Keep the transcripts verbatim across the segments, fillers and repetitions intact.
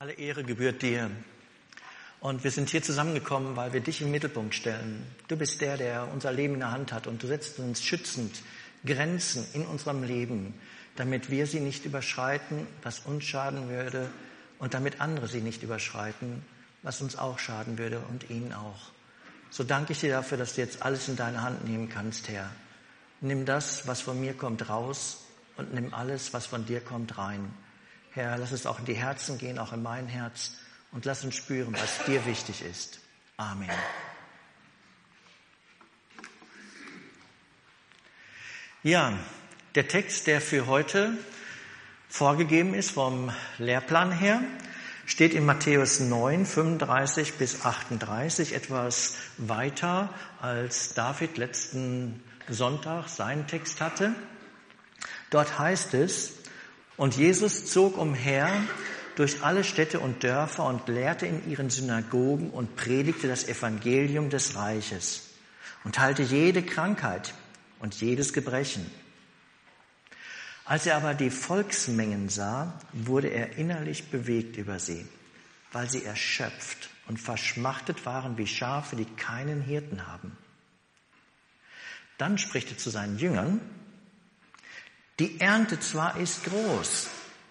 Alle Ehre gebührt dir. Und wir sind hier zusammengekommen, weil wir dich im Mittelpunkt stellen. Du bist der, der unser Leben in der Hand hat. Und du setzt uns schützend Grenzen in unserem Leben, damit wir sie nicht überschreiten, was uns schaden würde. Und damit andere sie nicht überschreiten, was uns auch schaden würde und ihnen auch. So danke ich dir dafür, dass du jetzt alles in deine Hand nehmen kannst, Herr. Nimm das, was von mir kommt, raus und nimm alles, was von dir kommt, rein. Herr, lass es auch in die Herzen gehen, auch in mein Herz, und lass uns spüren, was dir wichtig ist. Amen. Ja, der Text, der für heute vorgegeben ist vom Lehrplan her, steht in Matthäus neun, fünfunddreißig bis achtunddreißig, etwas weiter, als David letzten Sonntag seinen Text hatte. Dort heißt es: Und Jesus zog umher durch alle Städte und Dörfer und lehrte in ihren Synagogen und predigte das Evangelium des Reiches und heilte jede Krankheit und jedes Gebrechen. Als er aber die Volksmengen sah, wurde er innerlich bewegt über sie, weil sie erschöpft und verschmachtet waren wie Schafe, die keinen Hirten haben. Dann spricht er zu seinen Jüngern: Die Ernte zwar ist groß,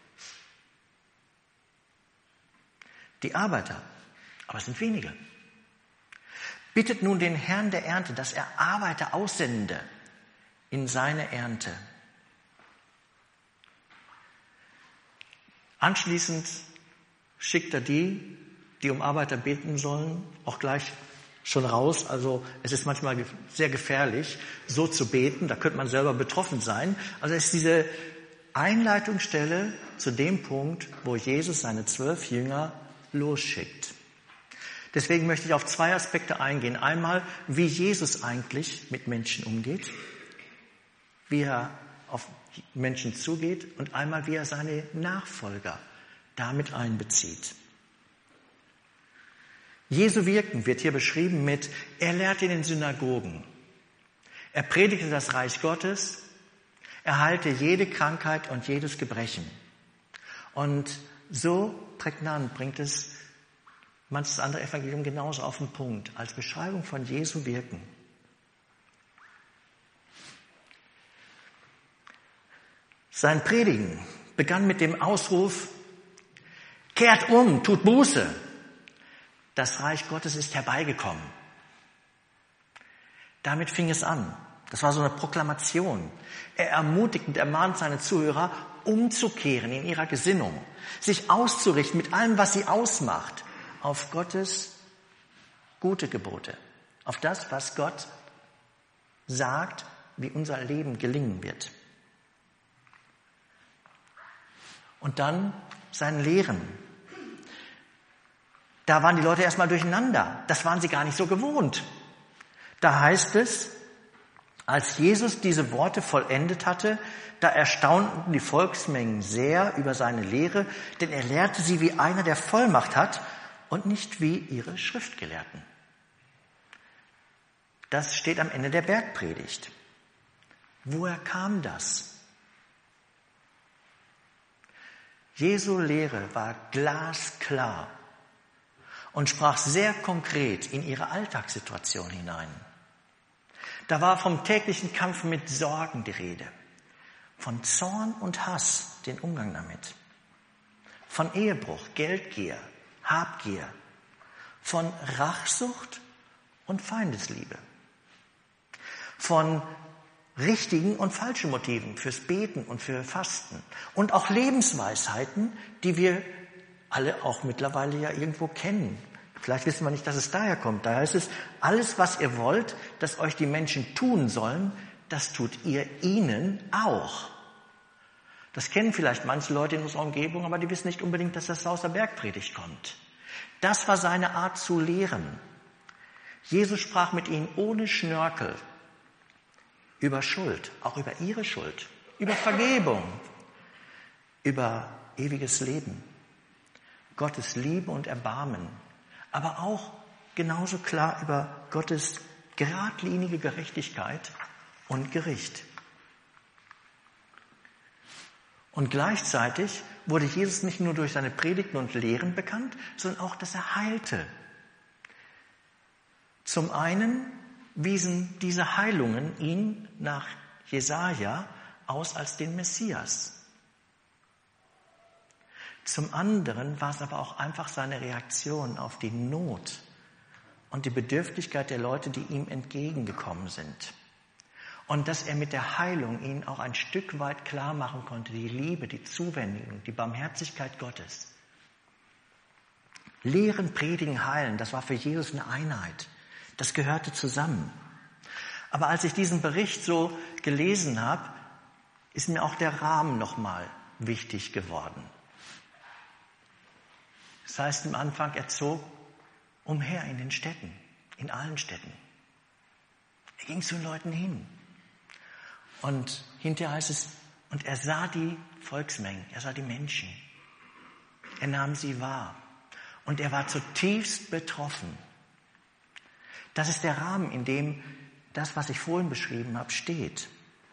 die Arbeiter aber es sind wenige. Bittet nun den Herrn der Ernte, dass er Arbeiter aussende in seine Ernte. Anschließend schickt er die, die um Arbeiter beten sollen, auch gleich schon raus. Also es ist manchmal sehr gefährlich, so zu beten. Da könnte man selber betroffen sein. Also es ist diese Einleitungsstelle zu dem Punkt, wo Jesus seine zwölf Jünger losschickt. Deswegen möchte ich auf zwei Aspekte eingehen. Einmal, wie Jesus eigentlich mit Menschen umgeht, wie er auf Menschen zugeht, und einmal, wie er seine Nachfolger damit einbezieht. Jesu Wirken wird hier beschrieben mit: Er lehrte in den Synagogen, er predigte das Reich Gottes, er heilte jede Krankheit und jedes Gebrechen. Und so prägnant bringt es manches andere Evangelium genauso auf den Punkt, als Beschreibung von Jesu Wirken. Sein Predigen begann mit dem Ausruf: Kehrt um, tut Buße. Das Reich Gottes ist herbeigekommen. Damit fing es an. Das war so eine Proklamation. Er ermutigt und ermahnt seine Zuhörer, umzukehren in ihrer Gesinnung, sich auszurichten mit allem, was sie ausmacht, auf Gottes gute Gebote, auf das, was Gott sagt, wie unser Leben gelingen wird. Und dann sein Lehren. Da waren die Leute erstmal durcheinander. Das waren sie gar nicht so gewohnt. Da heißt es, als Jesus diese Worte vollendet hatte, da erstaunten die Volksmengen sehr über seine Lehre, denn er lehrte sie wie einer, der Vollmacht hat, und nicht wie ihre Schriftgelehrten. Das steht am Ende der Bergpredigt. Woher kam das? Jesu Lehre war glasklar und sprach sehr konkret in ihre Alltagssituation hinein. Da war vom täglichen Kampf mit Sorgen die Rede, von Zorn und Hass, den Umgang damit, von Ehebruch, Geldgier, Habgier, von Rachsucht und Feindesliebe, von richtigen und falschen Motiven fürs Beten und für Fasten und auch Lebensweisheiten, die wir alle auch mittlerweile ja irgendwo kennen. Vielleicht wissen wir nicht, dass es daher kommt. Da heißt es: Alles, was ihr wollt, dass euch die Menschen tun sollen, das tut ihr ihnen auch. Das kennen vielleicht manche Leute in unserer Umgebung, aber die wissen nicht unbedingt, dass das aus der Bergpredigt kommt. Das war seine Art zu lehren. Jesus sprach mit ihnen ohne Schnörkel über Schuld, auch über ihre Schuld, über Vergebung, über ewiges Leben, Gottes Liebe und Erbarmen, aber auch genauso klar über Gottes geradlinige Gerechtigkeit und Gericht. Und gleichzeitig wurde Jesus nicht nur durch seine Predigten und Lehren bekannt, sondern auch, dass er heilte. Zum einen wiesen diese Heilungen ihn nach Jesaja aus als den Messias. Zum anderen war es aber auch einfach seine Reaktion auf die Not und die Bedürftigkeit der Leute, die ihm entgegengekommen sind. Und dass er mit der Heilung ihnen auch ein Stück weit klar machen konnte, die Liebe, die Zuwendung, die Barmherzigkeit Gottes. Lehren, predigen, heilen, das war für Jesus eine Einheit. Das gehörte zusammen. Aber als ich diesen Bericht so gelesen habe, ist mir auch der Rahmen nochmal wichtig geworden. Das heißt am Anfang, er zog umher in den Städten, in allen Städten. Er ging zu den Leuten hin. Und hinterher heißt es, und er sah die Volksmengen, er sah die Menschen. Er nahm sie wahr. Und er war zutiefst betroffen. Das ist der Rahmen, in dem das, was ich vorhin beschrieben habe, steht.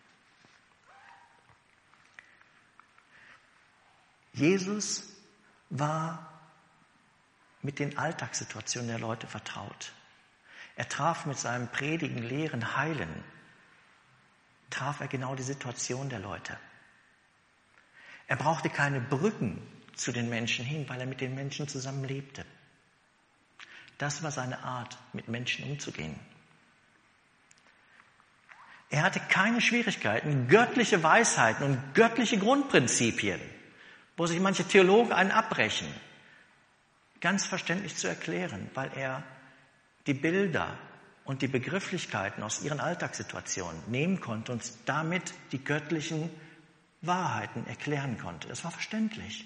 Jesus war mit den Alltagssituationen der Leute vertraut. Er traf mit seinem Predigen, Lehren, Heilen, traf er genau die Situation der Leute. Er brauchte keine Brücken zu den Menschen hin, weil er mit den Menschen zusammen lebte. Das war seine Art, mit Menschen umzugehen. Er hatte keine Schwierigkeiten, göttliche Weisheiten und göttliche Grundprinzipien, wo sich manche Theologen einen abbrechen, ganz verständlich zu erklären, weil er die Bilder und die Begrifflichkeiten aus ihren Alltagssituationen nehmen konnte und damit die göttlichen Wahrheiten erklären konnte. Das war verständlich.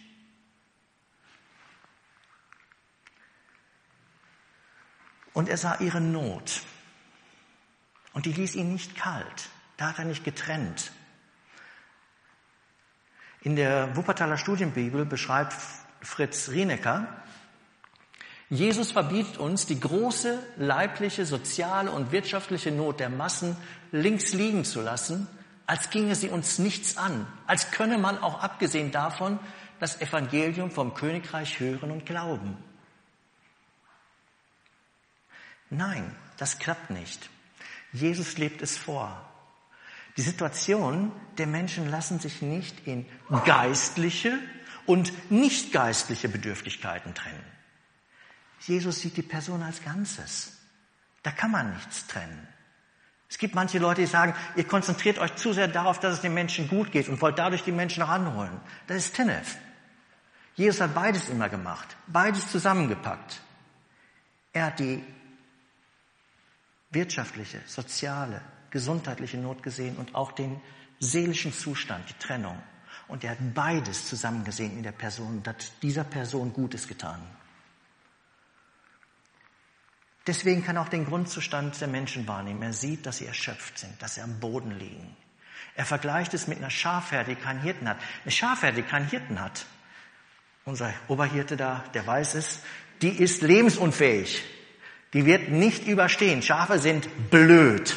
Und er sah ihre Not. Und die ließ ihn nicht kalt. Da hat er nicht getrennt. In der Wuppertaler Studienbibel beschreibt Fritz Rienecker, Jesus verbietet uns, die große leibliche, soziale und wirtschaftliche Not der Massen links liegen zu lassen, als ginge sie uns nichts an, als könne man auch abgesehen davon das Evangelium vom Königreich hören und glauben. Nein, das klappt nicht. Jesus lebt es vor. Die Situationen der Menschen lassen sich nicht in geistliche und nicht geistliche Bedürftigkeiten trennen. Jesus sieht die Person als Ganzes. Da kann man nichts trennen. Es gibt manche Leute, die sagen, ihr konzentriert euch zu sehr darauf, dass es den Menschen gut geht und wollt dadurch die Menschen ranholen. Das ist Tinnef. Jesus hat beides immer gemacht, beides zusammengepackt. Er hat die wirtschaftliche, soziale, gesundheitliche Not gesehen und auch den seelischen Zustand, die Trennung. Und er hat beides zusammengesehen in der Person und hat dieser Person Gutes getan. Deswegen kann er auch den Grundzustand der Menschen wahrnehmen. Er sieht, dass sie erschöpft sind, dass sie am Boden liegen. Er vergleicht es mit einer Schafherde, die keinen Hirten hat. Eine Schafherde, die keinen Hirten hat. Unser Oberhirte da, der weiß es, die ist lebensunfähig. Die wird nicht überstehen. Schafe sind blöd.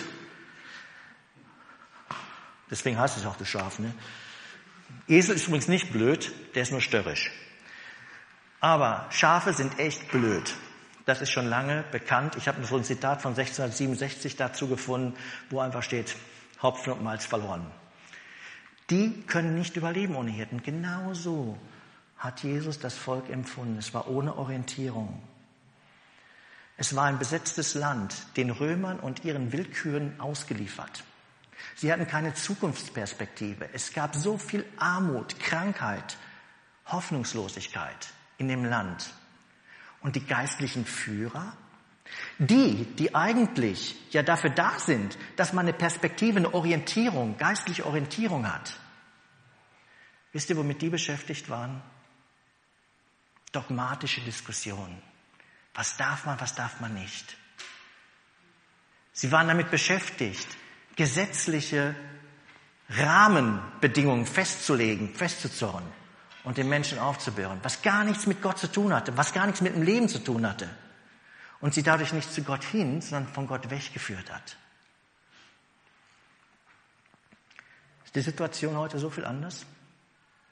Deswegen heißt es auch das Schaf, ne? Esel ist übrigens nicht blöd, der ist nur störrisch. Aber Schafe sind echt blöd. Das ist schon lange bekannt. Ich habe so ein Zitat von sechzehnhundertsiebenundsechzig dazu gefunden, wo einfach steht, Hopfen und Malz verloren. Die können nicht überleben ohne Hirten. Genauso hat Jesus das Volk empfunden. Es war ohne Orientierung. Es war ein besetztes Land, den Römern und ihren Willküren ausgeliefert. Sie hatten keine Zukunftsperspektive. Es gab so viel Armut, Krankheit, Hoffnungslosigkeit in dem Land. Und die geistlichen Führer, die, die eigentlich ja dafür da sind, dass man eine Perspektive, eine Orientierung, geistliche Orientierung hat. Wisst ihr, womit die beschäftigt waren? Dogmatische Diskussionen. Was darf man, was darf man nicht? Sie waren damit beschäftigt, gesetzliche Rahmenbedingungen festzulegen, festzuzurren und den Menschen aufzubühren, was gar nichts mit Gott zu tun hatte, was gar nichts mit dem Leben zu tun hatte und sie dadurch nicht zu Gott hin, sondern von Gott weggeführt hat. Ist die Situation heute so viel anders?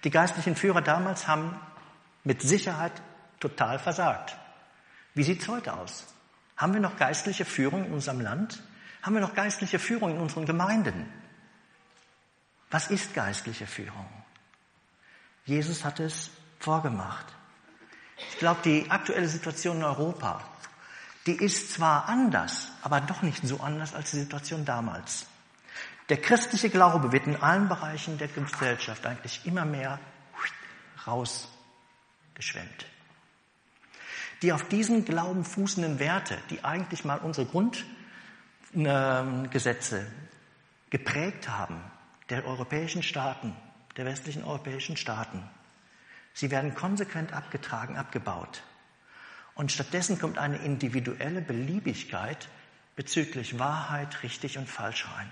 Die geistlichen Führer damals haben mit Sicherheit total versagt. Wie sieht's heute aus? Haben wir noch geistliche Führung in unserem Land? Haben wir noch geistliche Führung in unseren Gemeinden? Was ist geistliche Führung? Jesus hat es vorgemacht. Ich glaube, die aktuelle Situation in Europa, die ist zwar anders, aber doch nicht so anders als die Situation damals. Der christliche Glaube wird in allen Bereichen der Gesellschaft eigentlich immer mehr rausgeschwemmt. Die auf diesen Glauben fußenden Werte, die eigentlich mal unsere Grundgesetze geprägt haben, der europäischen Staaten, der westlichen europäischen Staaten, sie werden konsequent abgetragen, abgebaut. Und stattdessen kommt eine individuelle Beliebigkeit bezüglich Wahrheit, richtig und falsch rein.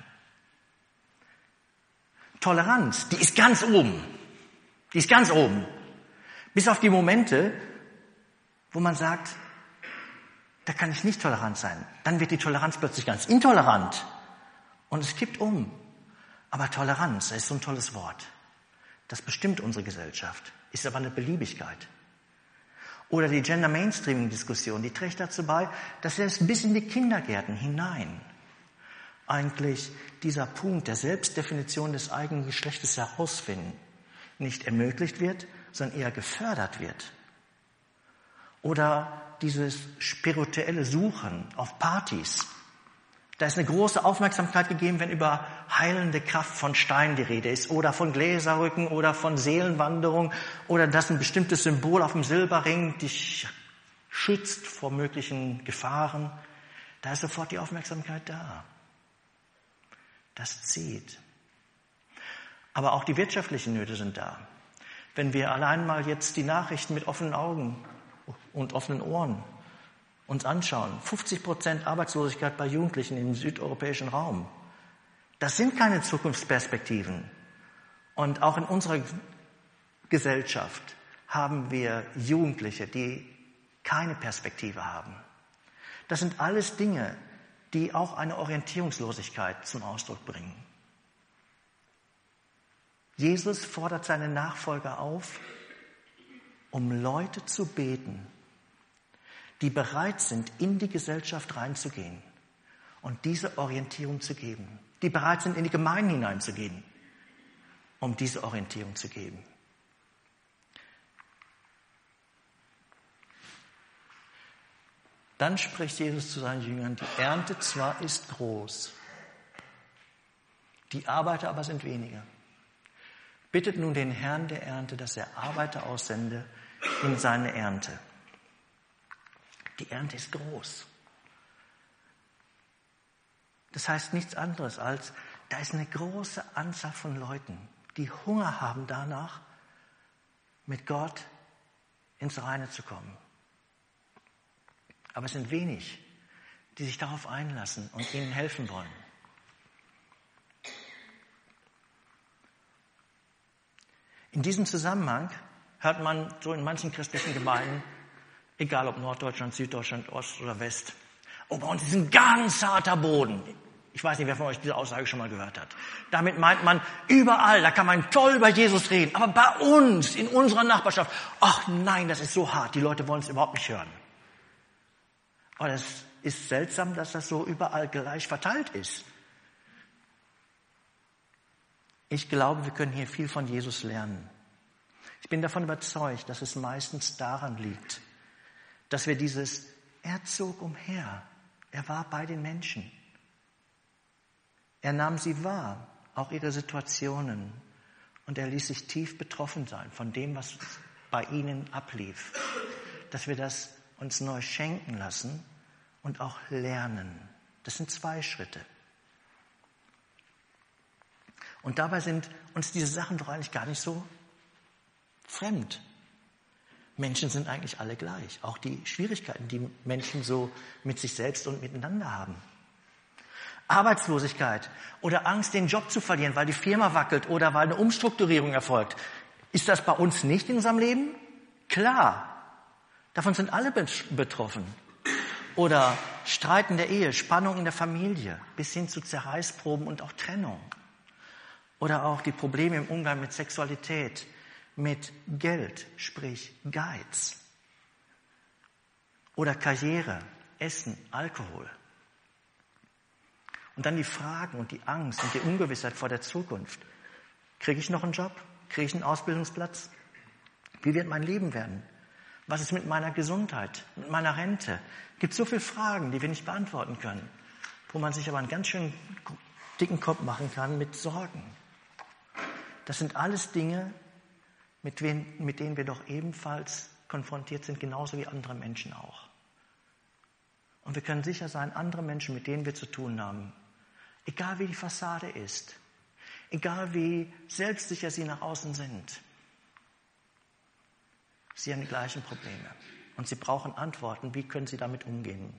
Toleranz, die ist ganz oben. Die ist ganz oben. Bis auf die Momente, wo man sagt, da kann ich nicht tolerant sein. Dann wird die Toleranz plötzlich ganz intolerant. Und es kippt um. Aber Toleranz, das ist so ein tolles Wort. Das bestimmt unsere Gesellschaft. Ist aber eine Beliebigkeit. Oder die Gender-Mainstreaming-Diskussion, die trägt dazu bei, dass selbst bis in die Kindergärten hinein eigentlich dieser Punkt der Selbstdefinition des eigenen Geschlechtes herausfinden nicht ermöglicht wird, sondern eher gefördert wird. Oder dieses spirituelle Suchen auf Partys. Da ist eine große Aufmerksamkeit gegeben, wenn über heilende Kraft von Stein die Rede ist oder von Gläserrücken oder von Seelenwanderung oder dass ein bestimmtes Symbol auf dem Silberring dich schützt vor möglichen Gefahren. Da ist sofort die Aufmerksamkeit da. Das zieht. Aber auch die wirtschaftlichen Nöte sind da. Wenn wir allein mal jetzt die Nachrichten mit offenen Augen und offenen Ohren uns anschauen, fünfzig Prozent Arbeitslosigkeit bei Jugendlichen im südeuropäischen Raum. Das sind keine Zukunftsperspektiven. Und auch in unserer Gesellschaft haben wir Jugendliche, die keine Perspektive haben. Das sind alles Dinge, die auch eine Orientierungslosigkeit zum Ausdruck bringen. Jesus fordert seine Nachfolger auf, um Leute zu beten, die bereit sind, in die Gesellschaft reinzugehen und diese Orientierung zu geben. Die bereit sind, in die Gemeinden hineinzugehen, um diese Orientierung zu geben. Dann spricht Jesus zu seinen Jüngern, die Ernte zwar ist groß, die Arbeiter aber sind wenige. Bittet nun den Herrn der Ernte, dass er Arbeiter aussende in seine Ernte. Die Ernte ist groß. Das heißt nichts anderes als, da ist eine große Anzahl von Leuten, die Hunger haben danach, mit Gott ins Reine zu kommen. Aber es sind wenig, die sich darauf einlassen und ihnen helfen wollen. In diesem Zusammenhang hört man so in manchen christlichen Gemeinden, egal ob Norddeutschland, Süddeutschland, Ost oder West, oh, bei uns ist ein ganz harter Boden. Ich weiß nicht, wer von euch diese Aussage schon mal gehört hat. Damit meint man, überall, da kann man toll über Jesus reden. Aber bei uns, in unserer Nachbarschaft, ach nein, das ist so hart, die Leute wollen es überhaupt nicht hören. Aber es ist seltsam, dass das so überall gleich verteilt ist. Ich glaube, wir können hier viel von Jesus lernen. Ich bin davon überzeugt, dass es meistens daran liegt, dass wir dieses, er zog umher, er war bei den Menschen. Er nahm sie wahr, auch ihre Situationen. Und er ließ sich tief betroffen sein von dem, was bei ihnen ablief. Dass wir das uns neu schenken lassen und auch lernen. Das sind zwei Schritte. Und dabei sind uns diese Sachen doch eigentlich gar nicht so fremd. Menschen sind eigentlich alle gleich. Auch die Schwierigkeiten, die Menschen so mit sich selbst und miteinander haben. Arbeitslosigkeit oder Angst, den Job zu verlieren, weil die Firma wackelt oder weil eine Umstrukturierung erfolgt. Ist das bei uns nicht in unserem Leben? Klar. Davon sind alle betroffen. Oder Streit in der Ehe, Spannung in der Familie, bis hin zu Zerreißproben und auch Trennung. Oder auch die Probleme im Umgang mit Sexualität, mit Geld, sprich Geiz. Oder Karriere, Essen, Alkohol. Und dann die Fragen und die Angst und die Ungewissheit vor der Zukunft. Kriege ich noch einen Job? Kriege ich einen Ausbildungsplatz? Wie wird mein Leben werden? Was ist mit meiner Gesundheit, mit meiner Rente? Es gibt so viele Fragen, die wir nicht beantworten können, wo man sich aber einen ganz schön dicken Kopf machen kann mit Sorgen. Das sind alles Dinge, mit, wen, mit denen wir doch ebenfalls konfrontiert sind, genauso wie andere Menschen auch. Und wir können sicher sein, andere Menschen, mit denen wir zu tun haben, egal wie die Fassade ist, egal wie selbstsicher sie nach außen sind, sie haben die gleichen Probleme. Und sie brauchen Antworten, wie können sie damit umgehen.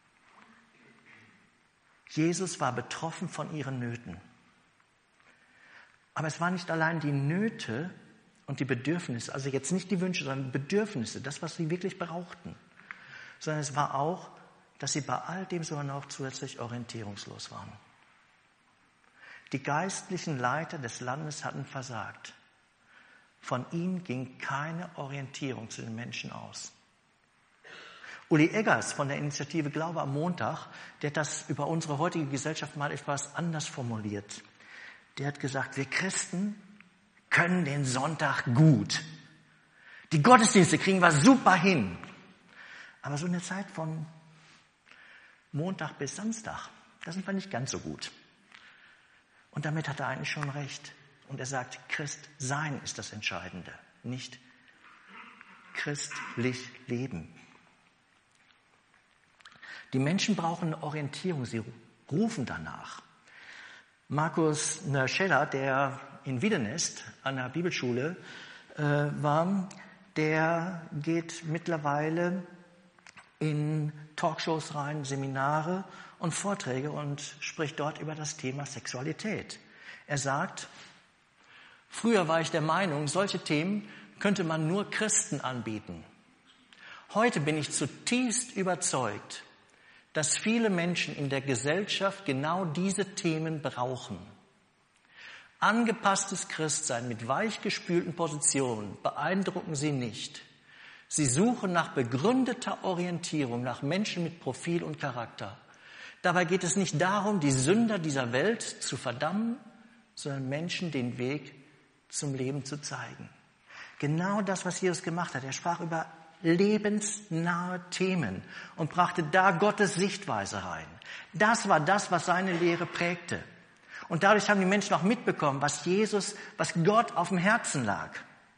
Jesus war betroffen von ihren Nöten. Aber es waren nicht allein die Nöte und die Bedürfnisse, also jetzt nicht die Wünsche, sondern die Bedürfnisse, das, was sie wirklich brauchten, sondern es war auch, dass sie bei all dem sogar noch zusätzlich orientierungslos waren. Die geistlichen Leiter des Landes hatten versagt. Von ihnen ging keine Orientierung zu den Menschen aus. Uli Eggers von der Initiative Glaube am Montag, der hat das über unsere heutige Gesellschaft mal etwas anders formuliert. Der hat gesagt, wir Christen können den Sonntag gut. Die Gottesdienste kriegen wir super hin. Aber so in der Zeit von Montag bis Samstag, da sind wir nicht ganz so gut. Und damit hat er eigentlich schon recht. Und er sagt, Christ sein ist das Entscheidende, nicht christlich leben. Die Menschen brauchen eine Orientierung, sie rufen danach. Markus Nerscheller, der in Wiedenest an der Bibelschule äh, war, der geht mittlerweile in Talkshows rein, Seminare und Vorträge und spricht dort über das Thema Sexualität. Er sagt, früher war ich der Meinung, solche Themen könnte man nur Christen anbieten. Heute bin ich zutiefst überzeugt, dass viele Menschen in der Gesellschaft genau diese Themen brauchen. Angepasstes Christsein mit weichgespülten Positionen beeindrucken sie nicht. Sie suchen nach begründeter Orientierung, nach Menschen mit Profil und Charakter. Dabei geht es nicht darum, die Sünder dieser Welt zu verdammen, sondern Menschen den Weg zum Leben zu zeigen. Genau das, was Jesus gemacht hat. Er sprach über lebensnahe Themen und brachte da Gottes Sichtweise rein. Das war das, was seine Lehre prägte. Und dadurch haben die Menschen auch mitbekommen, was Jesus, was Gott auf dem Herzen lag.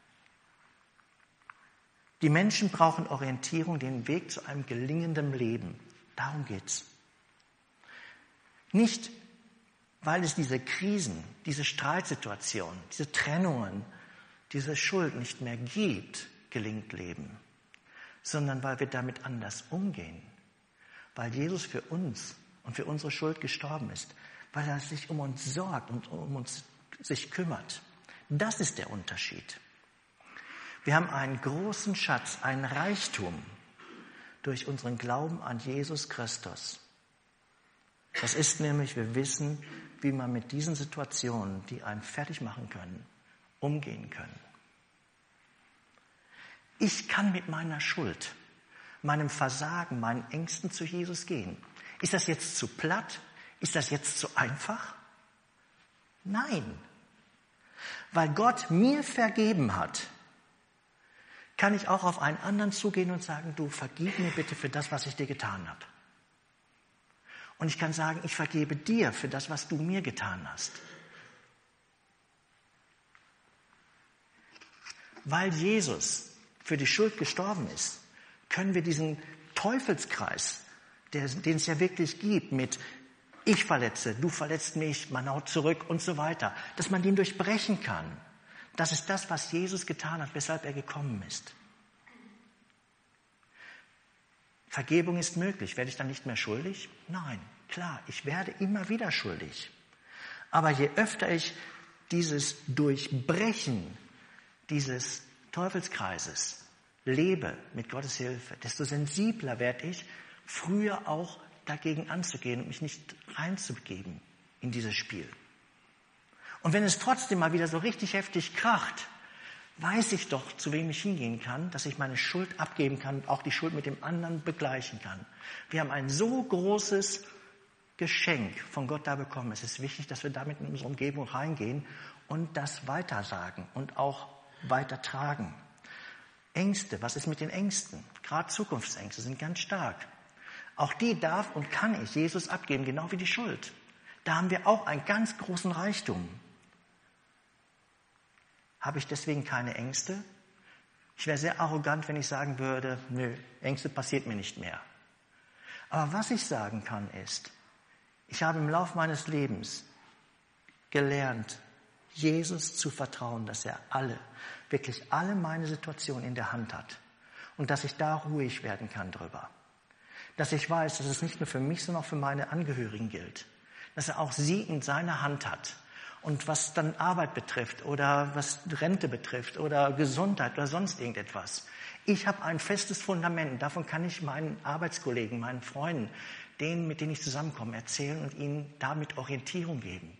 Die Menschen brauchen Orientierung, den Weg zu einem gelingenden Leben. Darum geht's. Nicht, weil es diese Krisen, diese Streitsituationen, diese Trennungen, diese Schuld nicht mehr gibt, gelingt Leben, sondern weil wir damit anders umgehen, weil Jesus für uns und für unsere Schuld gestorben ist, weil er sich um uns sorgt und um uns sich kümmert. Das ist der Unterschied. Wir haben einen großen Schatz, einen Reichtum durch unseren Glauben an Jesus Christus. Das ist nämlich, wir wissen, wie man mit diesen Situationen, die einen fertig machen können, umgehen können. Ich kann mit meiner Schuld, meinem Versagen, meinen Ängsten zu Jesus gehen. Ist das jetzt zu platt? Ist das jetzt zu einfach? Nein. Weil Gott mir vergeben hat, kann ich auch auf einen anderen zugehen und sagen, du, vergib mir bitte für das, was ich dir getan habe. Und ich kann sagen, ich vergebe dir für das, was du mir getan hast. Weil Jesus für die Schuld gestorben ist, können wir diesen Teufelskreis, der, den es ja wirklich gibt, mit ich verletze, du verletzt mich, man haut zurück und so weiter, dass man den durchbrechen kann. Das ist das, was Jesus getan hat, weshalb er gekommen ist. Vergebung ist möglich. Werde ich dann nicht mehr schuldig? Nein, klar, ich werde immer wieder schuldig. Aber je öfter ich dieses Durchbrechen dieses Teufelskreises lebe mit Gottes Hilfe, desto sensibler werde ich, früher auch dagegen anzugehen und mich nicht reinzubegeben in dieses Spiel. Und wenn es trotzdem mal wieder so richtig heftig kracht, weiß ich doch, zu wem ich hingehen kann, dass ich meine Schuld abgeben kann und auch die Schuld mit dem anderen begleichen kann. Wir haben ein so großes Geschenk von Gott da bekommen. Es ist wichtig, dass wir damit in unsere Umgebung reingehen und das weitersagen und auch weitertragen. Ängste, was ist mit den Ängsten? Gerade Zukunftsängste sind ganz stark. Auch die darf und kann ich Jesus abgeben, genau wie die Schuld. Da haben wir auch einen ganz großen Reichtum. Habe ich deswegen keine Ängste? Ich wäre sehr arrogant, wenn ich sagen würde, nö, Ängste passiert mir nicht mehr. Aber was ich sagen kann ist, ich habe im Laufe meines Lebens gelernt, Jesus zu vertrauen, dass er alle, wirklich alle meine Situationen in der Hand hat und dass ich da ruhig werden kann drüber. Dass ich weiß, dass es nicht nur für mich, sondern auch für meine Angehörigen gilt. Dass er auch sie in seiner Hand hat. Und was dann Arbeit betrifft oder was Rente betrifft oder Gesundheit oder sonst irgendetwas. Ich habe ein festes Fundament. Davon kann ich meinen Arbeitskollegen, meinen Freunden, denen, mit denen ich zusammenkomme, erzählen und ihnen damit Orientierung geben.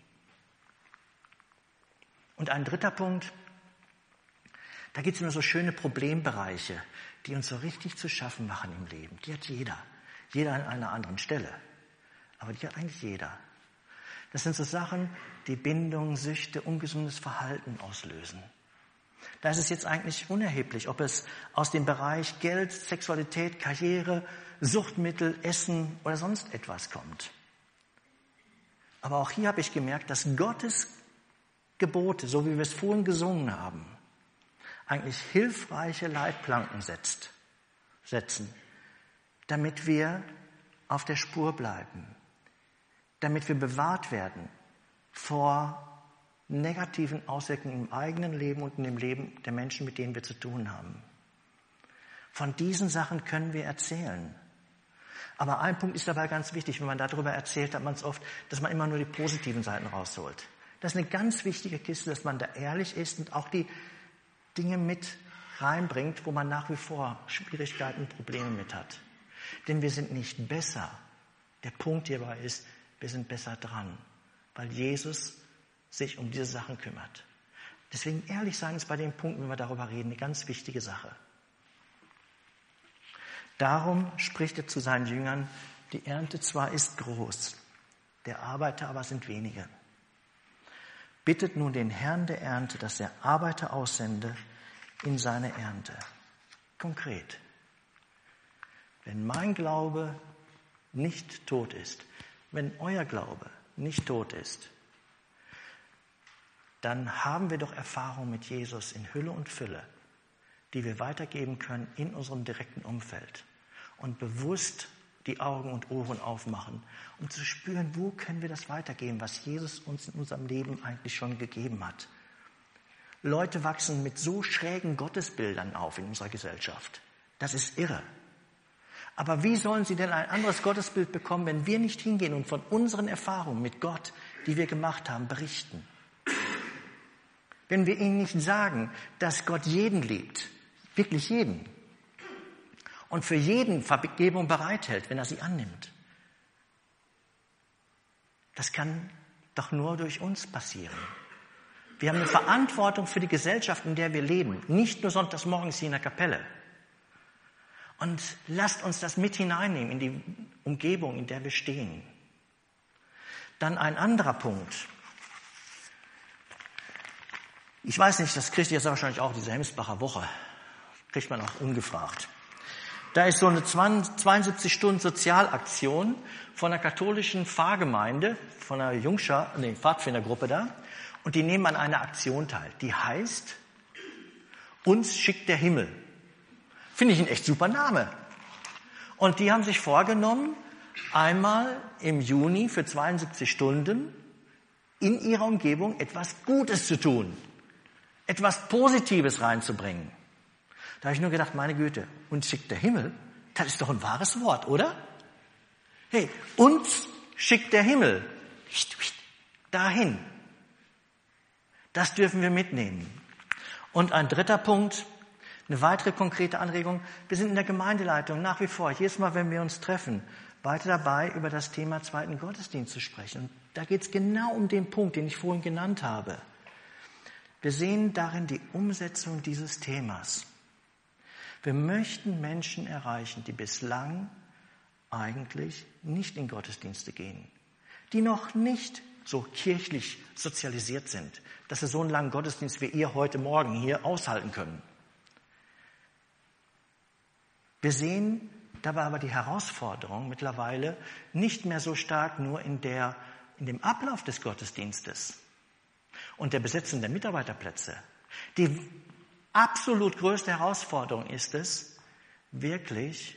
Und ein dritter Punkt, da gibt es immer so schöne Problembereiche, die uns so richtig zu schaffen machen im Leben. Die hat jeder. Jeder an einer anderen Stelle. Aber die hat eigentlich jeder. Das sind so Sachen, die Bindung, Süchte, ungesundes Verhalten auslösen. Da ist es jetzt eigentlich unerheblich, ob es aus dem Bereich Geld, Sexualität, Karriere, Suchtmittel, Essen oder sonst etwas kommt. Aber auch hier habe ich gemerkt, dass Gottes Gebote, so wie wir es vorhin gesungen haben, eigentlich hilfreiche Leitplanken setzt, setzen, damit wir auf der Spur bleiben, damit wir bewahrt werden vor negativen Auswirkungen im eigenen Leben und in dem Leben der Menschen, mit denen wir zu tun haben. Von diesen Sachen können wir erzählen. Aber ein Punkt ist dabei ganz wichtig, wenn man darüber erzählt, hat man es oft, dass man immer nur die positiven Seiten rausholt. Das ist eine ganz wichtige Kiste, dass man da ehrlich ist und auch die Dinge mit reinbringt, wo man nach wie vor Schwierigkeiten, Probleme mit hat. Denn wir sind nicht besser. Der Punkt hierbei ist, wir sind besser dran, weil Jesus sich um diese Sachen kümmert. Deswegen ehrlich sein ist bei den Punkten, wenn wir darüber reden, eine ganz wichtige Sache. Darum spricht er zu seinen Jüngern, die Ernte zwar ist groß, der Arbeiter aber sind wenige. Bittet nun den Herrn der Ernte, dass er Arbeiter aussende in seine Ernte. Konkret. Wenn mein Glaube nicht tot ist, wenn euer Glaube nicht tot ist, dann haben wir doch Erfahrung mit Jesus in Hülle und Fülle, die wir weitergeben können in unserem direkten Umfeld und bewusst die Augen und Ohren aufmachen, um zu spüren, wo können wir das weitergeben, was Jesus uns in unserem Leben eigentlich schon gegeben hat. Leute wachsen mit so schrägen Gottesbildern auf in unserer Gesellschaft. Das ist irre. Aber wie sollen sie denn ein anderes Gottesbild bekommen, wenn wir nicht hingehen und von unseren Erfahrungen mit Gott, die wir gemacht haben, berichten? Wenn wir ihnen nicht sagen, dass Gott jeden liebt, wirklich jeden, und für jeden Vergebung bereithält, wenn er sie annimmt. Das kann doch nur durch uns passieren. Wir haben eine Verantwortung für die Gesellschaft, in der wir leben, nicht nur sonntags morgens hier in der Kapelle. Und lasst uns das mit hineinnehmen in die Umgebung, in der wir stehen. Dann ein anderer Punkt. Ich weiß nicht, das kriegt ihr jetzt wahrscheinlich auch, diese Hemsbacher Woche. Kriegt man auch ungefragt. Da ist so eine zweiundsiebzig Stunden Sozialaktion von einer katholischen Pfarrgemeinde, von einer Jungschar, nee, Pfadfindergruppe da. Und die nehmen an einer Aktion teil. Die heißt, uns schickt der Himmel. Finde ich ein echt super Name. Und die haben sich vorgenommen, einmal im Juni für zweiundsiebzig Stunden in ihrer Umgebung etwas Gutes zu tun. Etwas Positives reinzubringen. Da habe ich nur gedacht, meine Güte, uns schickt der Himmel, das ist doch ein wahres Wort, oder? Hey, uns schickt der Himmel dahin. Das dürfen wir mitnehmen. Und ein dritter Punkt, eine weitere konkrete Anregung. Wir sind in der Gemeindeleitung nach wie vor, jedes Mal, wenn wir uns treffen, weiter dabei, über das Thema zweiten Gottesdienst zu sprechen. Und da geht es genau um den Punkt, den ich vorhin genannt habe. Wir sehen darin die Umsetzung dieses Themas. Wir möchten Menschen erreichen, die bislang eigentlich nicht in Gottesdienste gehen, die noch nicht so kirchlich sozialisiert sind, dass sie so einen langen Gottesdienst wie ihr heute Morgen hier aushalten können. Wir sehen dabei aber die Herausforderung mittlerweile nicht mehr so stark nur in, der, in dem Ablauf des Gottesdienstes und der Besetzung der Mitarbeiterplätze. Die absolut größte Herausforderung ist es, wirklich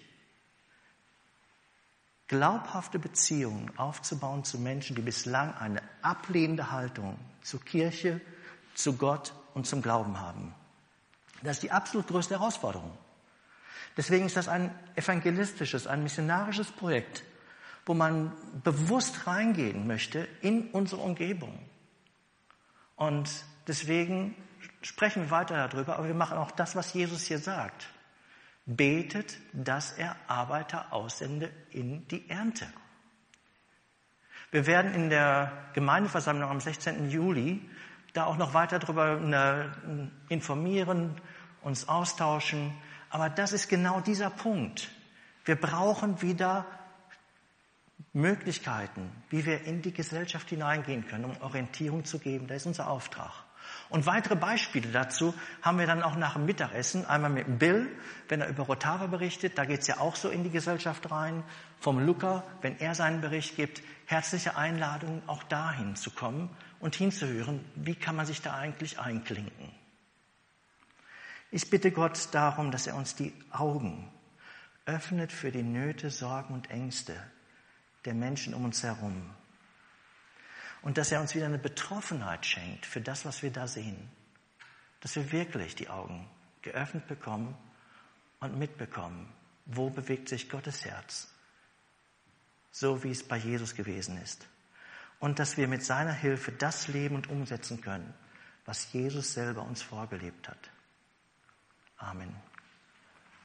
glaubhafte Beziehungen aufzubauen zu Menschen, die bislang eine ablehnende Haltung zur Kirche, zu Gott und zum Glauben haben. Das ist die absolut größte Herausforderung. Deswegen ist das ein evangelistisches, ein missionarisches Projekt, wo man bewusst reingehen möchte in unsere Umgebung. Und deswegen sprechen wir weiter darüber, aber wir machen auch das, was Jesus hier sagt. Betet, dass er Arbeiter aussende in die Ernte. Wir werden in der Gemeindeversammlung am sechzehnten Juli da auch noch weiter darüber informieren, uns austauschen. Aber das ist genau dieser Punkt. Wir brauchen wieder Möglichkeiten, wie wir in die Gesellschaft hineingehen können, um Orientierung zu geben. Das ist unser Auftrag. Und weitere Beispiele dazu haben wir dann auch nach dem Mittagessen. Einmal mit Bill, wenn er über Rotava berichtet. Da geht es ja auch so in die Gesellschaft rein. Vom Luca, wenn er seinen Bericht gibt. Herzliche Einladung, auch dahin zu kommen und hinzuhören, wie kann man sich da eigentlich einklinken. Ich bitte Gott darum, dass er uns die Augen öffnet für die Nöte, Sorgen und Ängste der Menschen um uns herum. Und dass er uns wieder eine Betroffenheit schenkt für das, was wir da sehen. Dass wir wirklich die Augen geöffnet bekommen und mitbekommen, wo bewegt sich Gottes Herz. So wie es bei Jesus gewesen ist. Und dass wir mit seiner Hilfe das leben und umsetzen können, was Jesus selber uns vorgelebt hat. Amen.